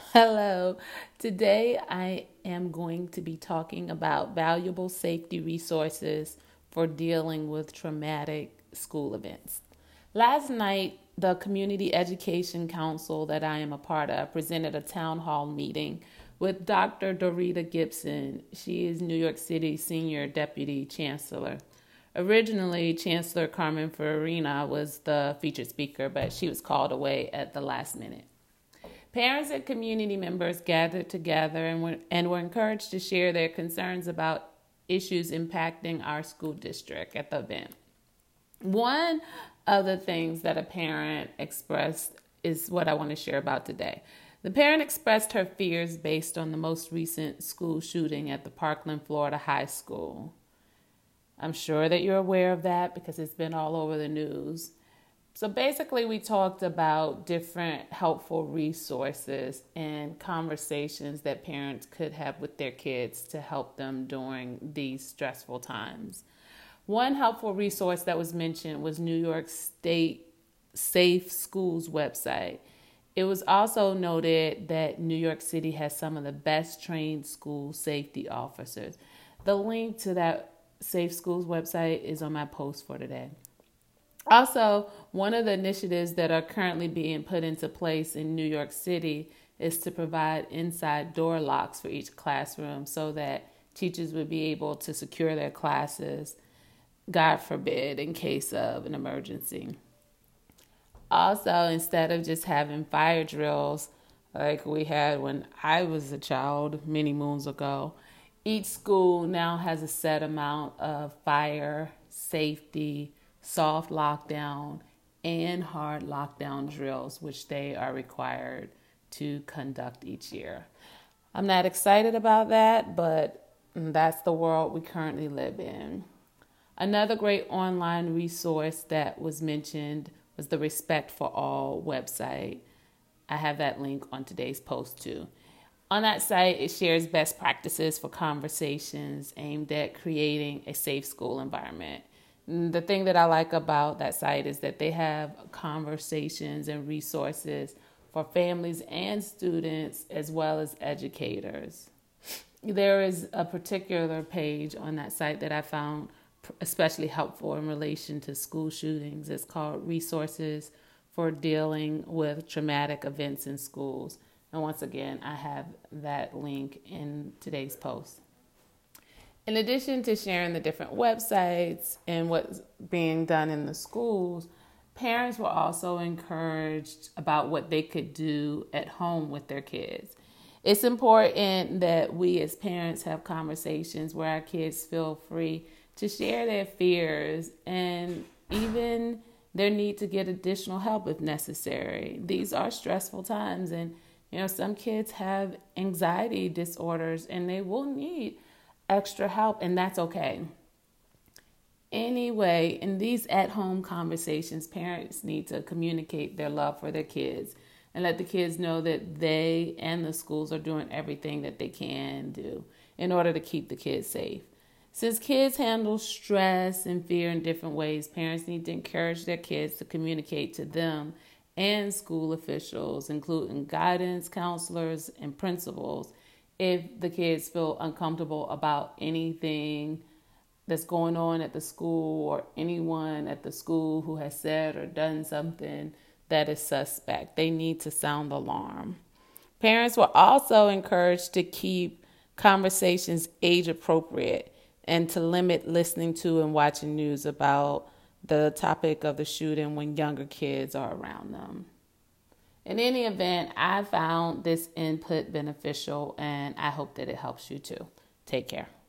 Hello. Today I am going to be talking about valuable safety resources for dealing with traumatic school events. Last night, the Community Education Council that I am a part of presented a town hall meeting with Dr. Dorita Gibson. She is New York City Senior Deputy Chancellor. Originally, Chancellor Carmen Farina was the featured speaker, but she was called away at the last minute. Parents and community members gathered together and were encouraged to share their concerns about issues impacting our school district at the event. One of the things that a parent expressed is what I want to share about today. The parent expressed her fears based on the most recent school shooting at the Parkland, Florida high school. I'm sure that you're aware of that because it's been all over the news. So basically, we talked about different helpful resources and conversations that parents could have with their kids to help them during these stressful times. One helpful resource that was mentioned was New York State Safe Schools website. It was also noted that New York City has some of the best trained school safety officers. The link to that Safe Schools website is on my post for today. Also, one of the initiatives that are currently being put into place in New York City is to provide inside door locks for each classroom so that teachers would be able to secure their classes, God forbid, in case of an emergency. Also, instead of just having fire drills like we had when I was a child many moons ago, each school now has a set amount of fire, safety, soft lockdown, and hard lockdown drills, which they are required to conduct each year. I'm not excited about that, but that's the world we currently live in. Another great online resource that was mentioned was the Respect for All website. I have that link on today's post too. On that site, it shares best practices for conversations aimed at creating a safe school environment. The thing that I like about that site is that they have conversations and resources for families and students as well as educators. There is a particular page on that site that I found especially helpful in relation to school shootings. It's called Resources for Dealing with Traumatic Events in Schools. And once again, I have that link in today's post. In addition to sharing the different websites and what's being done in the schools, parents were also encouraged about what they could do at home with their kids. It's important that we as parents have conversations where our kids feel free to share their fears and even their need to get additional help if necessary. These are stressful times, and some kids have anxiety disorders and they will need extra help, and that's okay. Anyway, in these at-home conversations, parents need to communicate their love for their kids and let the kids know that they and the schools are doing everything that they can do in order to keep the kids safe. Since kids handle stress and fear in different ways, parents need to encourage their kids to communicate to them and school officials, including guidance counselors and principals, if the kids feel uncomfortable about anything that's going on at the school or anyone at the school who has said or done something that is suspect. They need to sound the alarm. Parents were also encouraged to keep conversations age appropriate and to limit listening to and watching news about the topic of the shooting when younger kids are around them. In any event, I found this input beneficial, and I hope that it helps you too. Take care.